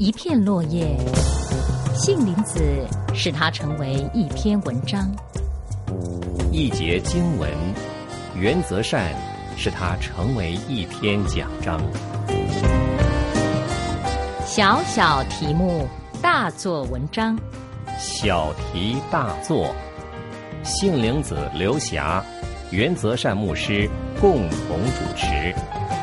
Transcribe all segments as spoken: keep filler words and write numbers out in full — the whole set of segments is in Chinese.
一片落叶，杏林子使它成为一篇文章； 一节经文，原则善使它成为一篇讲章。 小小题目，大做文章。 小题大做，杏林子、刘霞、原则善牧师共同主持。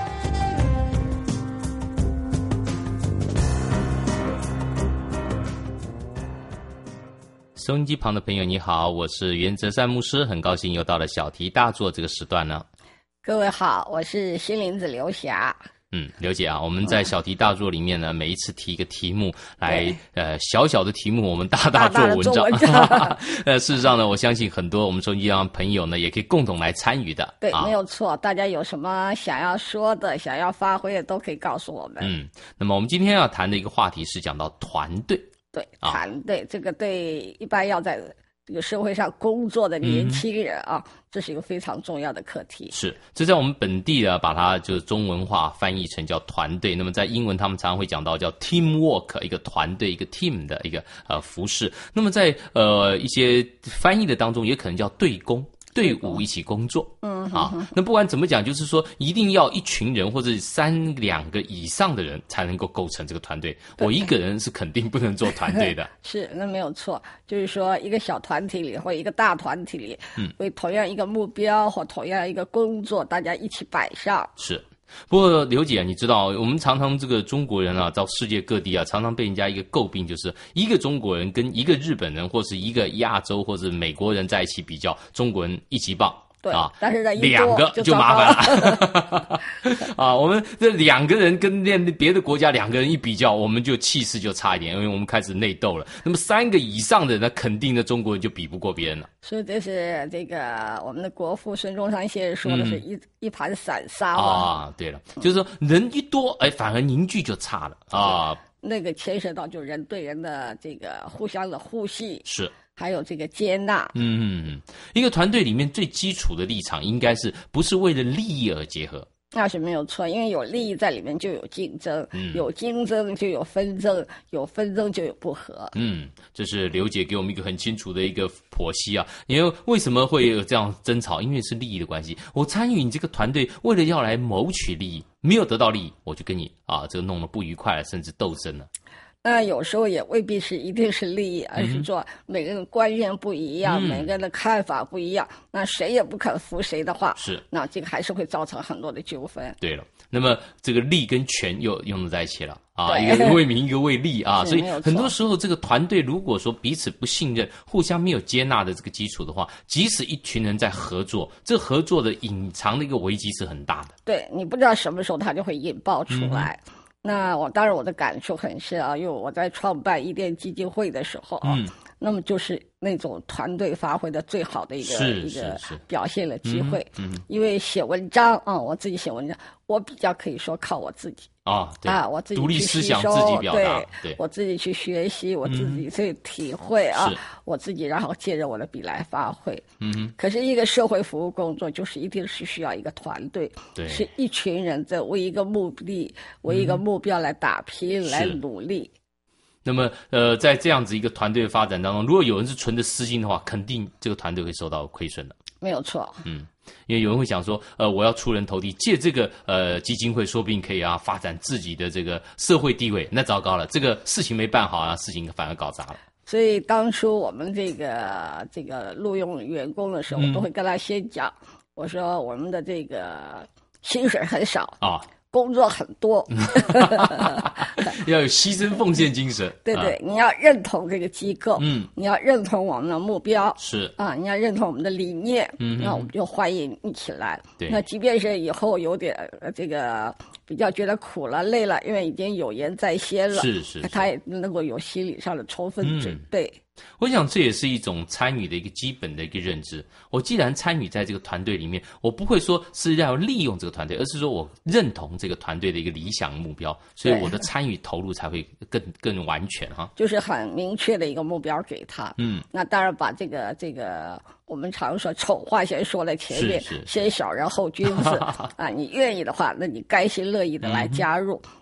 收音机旁的朋友你好，我是原则善牧师，很高兴又到了小题大做这个时段呢。 各位好，我是杏林子刘霞。 嗯，刘姐啊，我们在小题大做里面呢，每一次提一个题目来，呃，小小的题目我们大大做文章。大大文章呃，事实上呢，我相信很多我们收音机旁朋友呢，也可以共同来参与的。 对， 啊、 没有错。大家有什么想要说的、想要发挥的，都可以告诉我们。 嗯，那么我们今天要谈的一个话题是讲到团队。 对，团队、啊、这个对一般要在这个社会上工作的年轻人啊、嗯，这是一个非常重要的课题。 是，这在我们本地呢，把它就是中文化翻译成叫团队。那么在英文，他们常常会讲到叫 teamwork， 一个团队，一个 team 的一个呃服饰。那么在呃一些翻译的当中，也可能叫队工。队伍一起工作，嗯啊，那不管怎么讲，就是说一定要一群人或者三两个以上的人才能够构成这个团队。我一个人是肯定不能做团队的。 是，那没有错。就是说，一个小团体里或一个大团体里，嗯，为同样一个目标或同样一个工作，大家一起摆上。 是。不过刘姐，你知道我们常常这个中国人啊，到世界各地啊，常常被人家一个诟病，就是一个中国人跟一个日本人或是一个亚洲或者美国人在一起比较，中国人一级棒。 对啊， 但是呢， 两个就麻烦了啊！我们这两个人跟别的国家两个人一比较，我们就气势就差一点，因为我们开始内斗了。那么三个以上的，那肯定的中国人就比不过别人了。 所以这是这个我们的国父孙中山先生说的是一、嗯、一盘散沙嘛。 啊，对了，就是说人一多，哎，反而凝聚就差了啊。 那个牵涉到就人对人的这个互相的互信。 是。 还有这个接纳， 嗯，一个团队里面最基础的立场，应该是不是为了利益而结合？ 那是没有错，因为有利益在里面就有竞争，嗯、有竞争就有纷争，有纷争就有不和。 嗯，这是刘姐给我们一个很清楚的一个剖析啊。因为为什么会有这样争吵？因为是利益的关系。我参与你这个团队，为了要来谋取利益，没有得到利益，我就跟你啊，这个弄得不愉快了，甚至斗争了。 那有时候也未必是一定是利益，而是说每个人观念不一样，嗯、每个人的看法不一样，那谁也不肯服谁的话， 是那这个还是会造成很多的纠纷。 对了，那么这个利跟权又用在一起了啊，一个为民，一个为利啊，所以很多时候这个团队如果说彼此不信任，互相没有接纳的这个基础的话，即使一群人在合作，这合作的隐藏的一个危机是很大的。 对，你不知道什么时候它就会引爆出来。嗯，那我当然我的感触很深啊，因为我在创办伊甸基金会的时候啊，嗯、那么就是那种团队发挥的最好的一个一个表现的机会。嗯，嗯因为写文章啊、嗯，我自己写文章，我比较可以说靠我自己。 啊、哦， 啊，我自己独立思想自己表达， 对，对我自己去学习，我自己去体会啊，嗯、我自己然后借着我的笔来发挥。嗯哼。可是一个社会服务工作，就是一定是需要一个团队， 对， 是一群人在为一个目的、为一个目标来打拼、嗯、来努力。 那么，呃，在这样子一个团队的发展当中，如果有人是存着私心的话，肯定这个团队会受到亏损的。 没有错， 嗯，因为有人会想说，呃，我要出人头地，借这个呃基金会，说不定可以啊发展自己的这个社会地位。那糟糕了，这个事情没办好啊，事情反而搞砸了。 所以当初我们这个这个录用员工的时候，嗯、我都会跟他先讲，我说我们的这个薪水很少啊。工作很多要有牺牲奉献精神。 对对、啊、你要认同这个机构，嗯，你要认同我们的目标， 是啊，你要认同我们的理念，嗯，那我们就欢迎一起来。 对， 那即便是以后有点这个比较觉得苦了累了，因为已经有言在先了， 是 是, 是他也能够有心理上的充分准备。 嗯，我想这也是一种参与的一个基本的一个认知。我既然参与在这个团队里面，我不会说是要利用这个团队，而是说我认同这个团队的一个理想目标，所以我的参与投入才会更更完全哈。 就是很明确的一个目标给他。嗯，那当然把这个这个我们常说丑话先说在前面， 是是先小人后君子啊。你愿意的话，那你甘心乐意的来加入。嗯，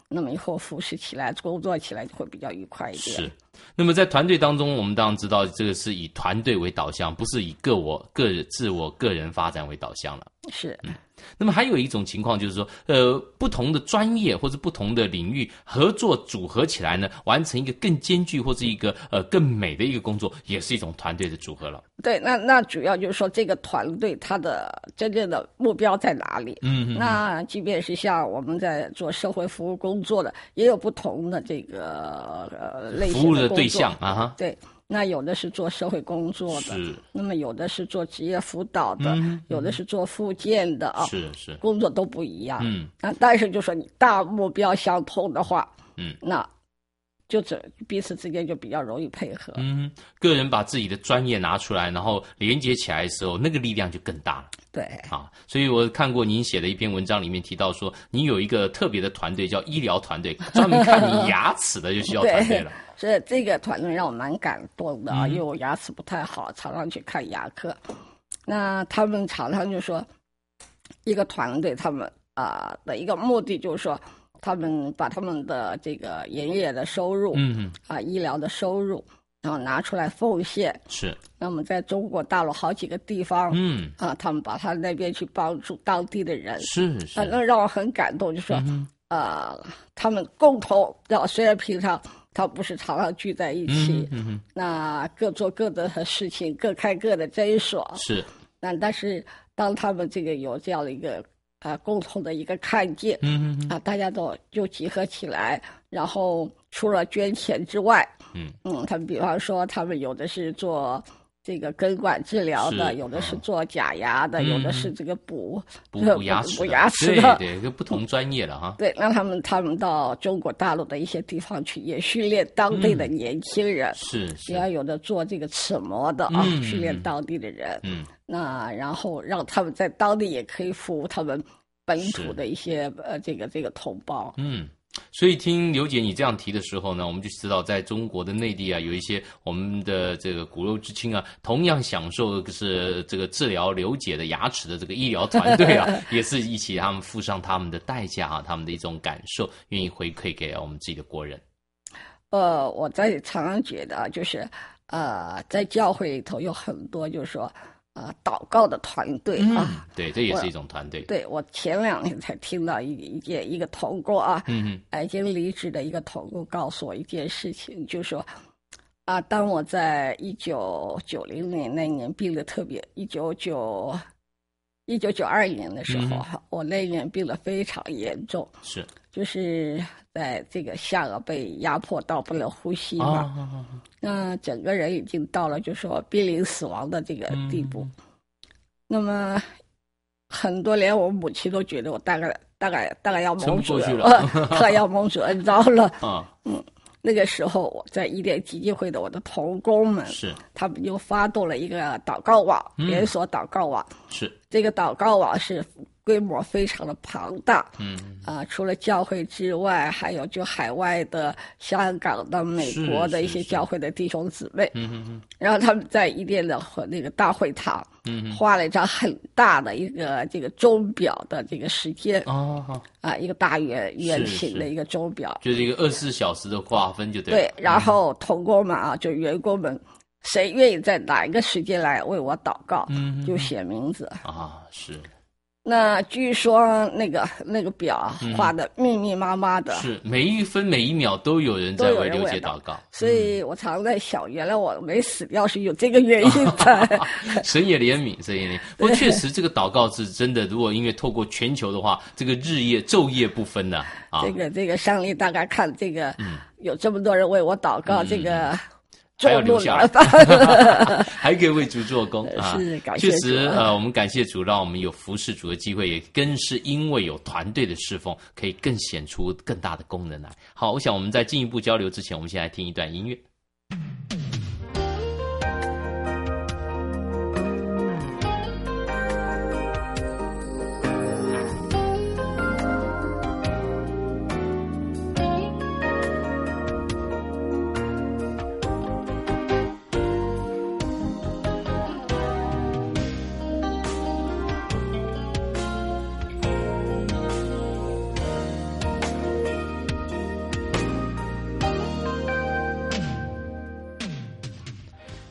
那么以后服侍起来、工作起来就会比较愉快一点。 是。那么在团队当中，我们当然知道这个是以团队为导向，不是以个我、个自我、个人发展为导向了。 是。 嗯。那么还有一种情况就是说，呃，不同的专业或者不同的领域合作组合起来呢，完成一个更艰巨或者一个呃更美的一个工作，也是一种团队的组合了。 对，那那主要就是说这个团队它的真正的目标在哪里？嗯，那即便是像我们在做社会服务工作的，也有不同的这个呃类型的服务的对象啊哈。 对。那有的是做社会工作的，是。那么有的是做职业辅导的，嗯、有的是做复健的啊， 是是， 工作都不一样。 嗯， 那但是就说你大目标相同的话， 嗯， 那就这彼此之间就比较容易配合。 嗯，个人把自己的专业拿出来，然后连接起来的时候，那个力量就更大了。 对啊，所以我看过您写的一篇文章，里面提到说，您有一个特别的团队叫医疗团队，专门看你牙齿的就需要团队了。 所以这个团队让我蛮感动的啊，嗯、因为我牙齿不太好，常常去看牙科。那他们常常就说，一个团队他们啊、呃、的一个目的就是说，他们把他们的这个营业的收入，嗯啊、呃、医疗的收入，然后拿出来奉献。 是。 那么在中国大陆好几个地方， 嗯啊、呃，他们把他那边去帮助当地的人。 是是。 啊、呃，那让我很感动，就说。嗯呃，他们共同，虽然平常他不是常常聚在一起， 嗯嗯、 那各做各的事情，各开各的诊所。 是， 但但是当他们这个有这样的一个啊、呃、共同的一个看见， 嗯啊，大家都就集合起来，然后除了捐钱之外， 嗯嗯，他们比方说他们有的是做。这个根管治疗的，有的是做假牙的，嗯、有的是这个补补补牙齿、 补牙齿的， 对对，就不同专业了哈。 对，让他们他们到中国大陆的一些地方去，也训练当地的年轻人。 嗯、是是， 也要有的做这个齿模的啊， 嗯、 训练当地的人。 嗯， 那然后让他们在当地也可以服务他们本土的一些呃这个这个同胞。 嗯。所以听刘姐你这样提的时候呢，我们就知道在中国的内地啊，有一些我们的这个骨肉之亲啊，同样享受是这个治疗刘姐的牙齿的这个医疗团队啊，也是一起他们付上他们的代价啊，他们的一种感受，愿意回馈给我们自己的国人。 呃，我在常常觉得就是呃，在教会里头有很多就是说。呃，祷告的团队啊、 嗯，对，这也是一种团队。 对，我前两天才听到一一件一个同工啊， 嗯嗯，已经离职的一个同工告诉我一件事情，就是说啊，当我在一九九零年那年病得特别，一九九一九九二年的时候，嗯、我那年病得非常严重， 是， 就是在这个下颚被压迫到不能呼吸嘛。 啊啊啊那整个人已经到了就是说濒临死亡的这个地步， 嗯、 那么很多连我母亲都觉得我大概大概大概要蒙主了， 大概要蒙主恩召了啊。 嗯，那个时候我在伊甸基金会的我的同工们是， 他们就发动了一个祷告网，嗯、连锁祷告网。 是， 这个祷告网是规模非常的庞大， 嗯啊、呃，除了教会之外，还有就海外的、香港的、美国的一些教会的弟兄姊妹， 嗯嗯嗯， 然后他们在伊甸的那个大会堂， 嗯， 画了一张很大的一个这个钟表的这个时间， 哦， 啊，一个大圆圆形的一个钟表， 就是一个二十四小时的划分就对了。 对，然后同工们啊，就员工们。谁愿意在哪一个时间来为我祷告， 嗯， 就写名字啊，是。 那据说那个那个表画的密密麻麻的， 嗯、是每一分每一秒都有人在为刘姐祷告， 所以我常在想，原来我没死掉是有这个原因的。 神也怜悯，神也怜悯。不过确实，这个祷告是真的。如果因为透过全球的话，这个日夜昼夜不分的啊。 这个这个上帝大概看这个， 嗯， 有这么多人为我祷告， 嗯、 这个。 还要留下来，还可以为主做工啊！ 是，感谢主。 确实，呃，我们感谢主，让我们有服侍主的机会，也更是因为有团队的侍奉，可以更显出更大的功能来。好，我想我们在进一步交流之前，我们先来听一段音乐。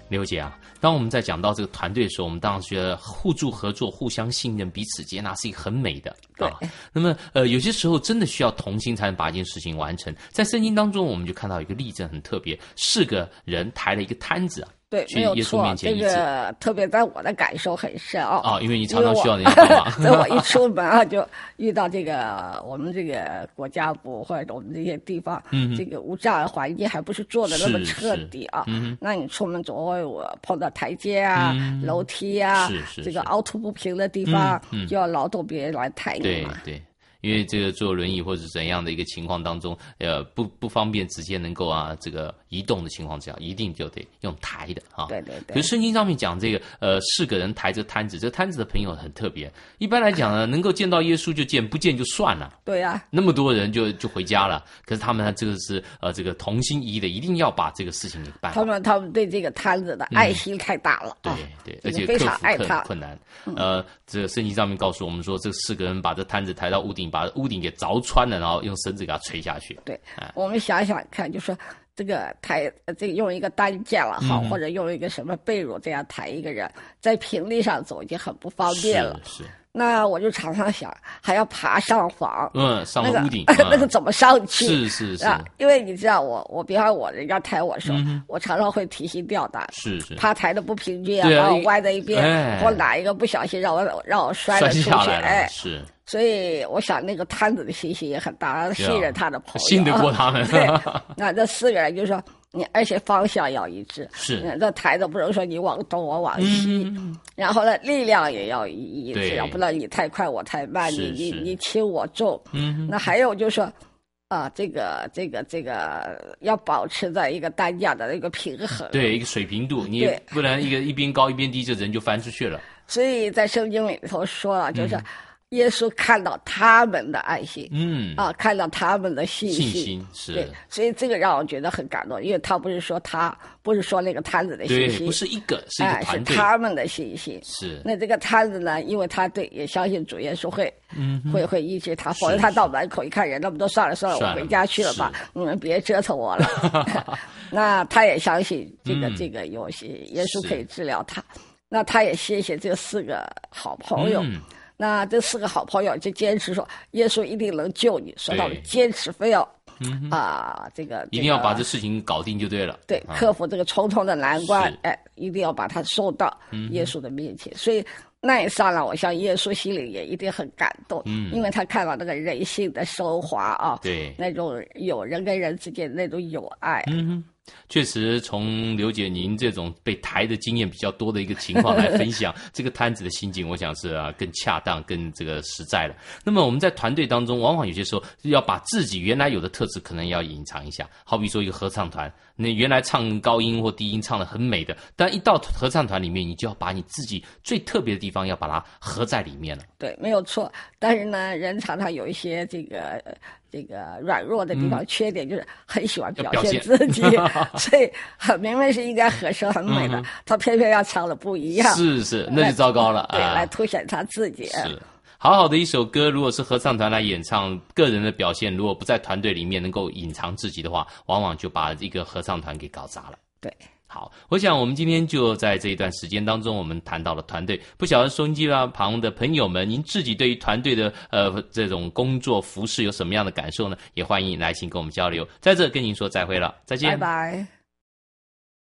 刘姐啊，当我们在讲到这个团队的时候，我们当然觉得互助合作、互相信任、彼此接纳是一个很美的啊。那么呃，有些时候真的需要同心才能把一件事情完成。在圣经当中，我们就看到一个例证很特别，四个人抬了一个摊子啊。 对， 去耶稣面前这个特别在我的感受很深啊、 哦。啊，因为你常常需要人家帮忙。 所以我一出门啊，就遇到这个我们这个国家部或者我们这些地方，嗯，这个无障碍环境还不是做的那么彻底啊。嗯，那你出门总会我碰到台阶啊、嗯、楼梯啊， 是是这个凹凸不平的地方，嗯嗯、就要劳动别人来抬你嘛。 对对。因为这个坐轮椅或者怎样的一个情况当中，呃，不不方便直接能够啊这个移动的情况之下，一定就得用抬的啊。 对对对。 可是圣经上面讲这个呃四个人抬着摊子，这摊子的朋友很特别。一般来讲呢，能够见到耶稣就见，不见就算了。 对呀、啊。 那么多人就就回家了，可是他们这个是呃这个同心一意的，一定要把这个事情给办好。 他们他们对这个摊子的爱心太大了。 嗯、对对，而且克服困困难。呃，这个圣经上面告诉我们说，这四个人把这摊子抬到屋顶，把屋顶给凿穿了，然后用绳子给它垂下去。 对，哎、我们想想看，就说这个抬，这个用一个担架了哈、嗯，或者用一个什么被褥这样抬一个人，在平地上走已经很不方便了。 是。是那我就常常想，还要爬上房， 嗯，上了屋顶， 那个、嗯、那个怎么上去？ 是是是啊，因为你知道我，我比方我人家抬我的时候、嗯，我常常会提心吊胆， 是是， 怕抬的不平均啊，把我歪在一边， 哎、 或哪一个不小心让我让我摔了出去，哎， 是。 所以我想那个摊子的信心也很大，信任他的朋友， 信得过他们。 对，那这四个人就说你，而且方向要一致， 是。 这抬子不能说你往东我往西，嗯、然后呢力量也要一致，不能你太快我太慢，你你你轻我重。嗯，那还有就是说。啊，这个这个这个要保持在一个担架的一个平衡， 对，一个水平度，你不然一个一边高一边低，这人就翻出去了。 所以在圣经里头说了，就是耶稣看到他们的爱心，嗯，啊，看到他们的信心， 信心是， 对，所以这个让我觉得很感动，因为他不是说他，不是说那个摊子的信心， 对，不是一个，是一个团队， 哎、是他们的信心。 是， 那这个摊子呢，因为他对也相信主耶稣会，嗯，会会医治他，否则他到门口一看人那么多，算了算了，我回家去了吧，你们别折腾我了。那他也相信这个、嗯、这个有些耶稣可以治疗他，那他也谢谢这四个好朋友。嗯，那这四个好朋友就坚持说，耶稣一定能救你，所以他们坚持非要，嗯啊、呃，这个一定要把这事情搞定就对了。 对，克服这个重重的难关，哎，一定要把他送到耶稣的面前。嗯、所以那一刹那，我想耶稣心里也一定很感动，嗯，因为他看到那个人性的升华啊， 对， 那种有人跟人之间的那种友爱， 嗯。确实，从刘姐您这种被抬的经验比较多的一个情况来分享这个摊子的心境，我想是啊更恰当、更这个实在了。那么我们在团队当中，往往有些时候要把自己原来有的特质可能要隐藏一下。好比说一个合唱团，那原来唱高音或低音唱得很美的，但一到合唱团里面，你就要把你自己最特别的地方要把它合在里面了。 对，没有错。但是呢，人常常有一些这个。这个软弱的地方、嗯、缺点就是很喜欢表现自己，所以明明是应该和声很美的、嗯、他偏偏要唱的不一样， 是是，那就糟糕了。 对、 啊， 来凸显他自己。 是，好好的一首歌，如果是合唱团来演唱，个人的表现如果不在团队里面能够隐藏自己的话，往往就把一个合唱团给搞砸了。 对。 好，我想我们今天就在这一段时间当中，我们谈到了团队。不晓得收音机旁的朋友们，您自己对于团队的呃这种工作服事有什么样的感受呢？也欢迎来信跟我们交流。在这跟您说再会了，再见， 拜拜。